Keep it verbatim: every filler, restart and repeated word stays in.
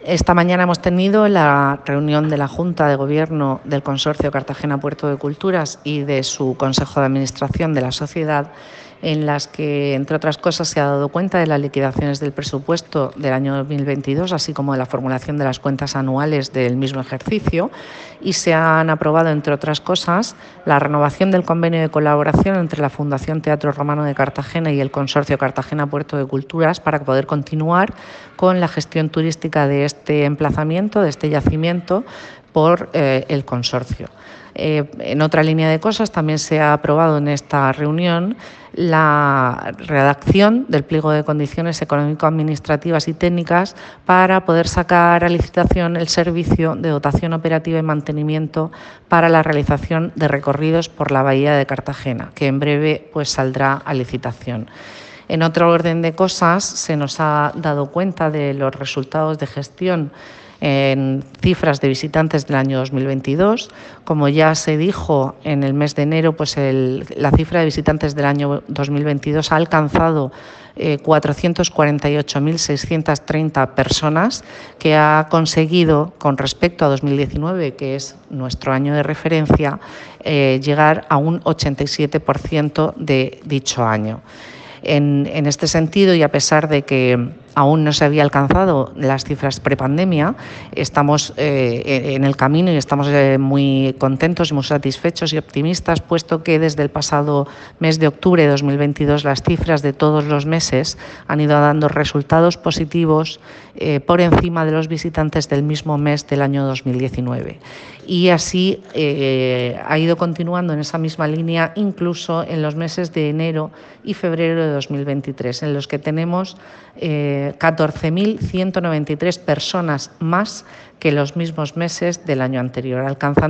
Esta mañana hemos tenido la reunión de la Junta de Gobierno del Consorcio Cartagena Puerto de Culturas y de su Consejo de Administración de la sociedad, en las que, entre otras cosas, se ha dado cuenta de las liquidaciones del presupuesto del año dos mil veintidós, así como de la formulación de las cuentas anuales del mismo ejercicio, y se han aprobado, entre otras cosas, la renovación del convenio de colaboración entre la Fundación Teatro Romano de Cartagena y el Consorcio Cartagena Puerto de Culturas para poder continuar con la gestión turística de este emplazamiento, de este yacimiento, por eh, el consorcio. Eh, en otra línea de cosas, también se ha aprobado en esta reunión la redacción del pliego de condiciones económico-administrativas y técnicas para poder sacar a licitación el servicio de dotación operativa y mantenimiento para la realización de recorridos por la bahía de Cartagena, que en breve pues, saldrá a licitación. En otro orden de cosas, se nos ha dado cuenta de los resultados de gestión en cifras de visitantes del año dos mil veintidós. Como ya se dijo en el mes de enero, pues el, la cifra de visitantes del año dos mil veintidós ha alcanzado eh, cuatrocientas cuarenta y ocho mil seiscientas treinta personas, que ha conseguido, con respecto a dos mil diecinueve, que es nuestro año de referencia, eh, llegar a un ochenta y siete por ciento de dicho año. En, en este sentido, y a pesar de que aún no se había alcanzado las cifras prepandemia, estamos eh, en el camino y estamos eh, muy contentos y muy satisfechos y optimistas, puesto que desde el pasado mes de octubre de dos mil veintidós las cifras de todos los meses han ido dando resultados positivos eh, por encima de los visitantes del mismo mes del año dos mil diecinueve. Y así eh, ha ido continuando en esa misma línea incluso en los meses de enero y febrero de dos mil veintitrés, en los que tenemos eh, catorce mil ciento noventa y tres personas más que los mismos meses del año anterior, alcanzando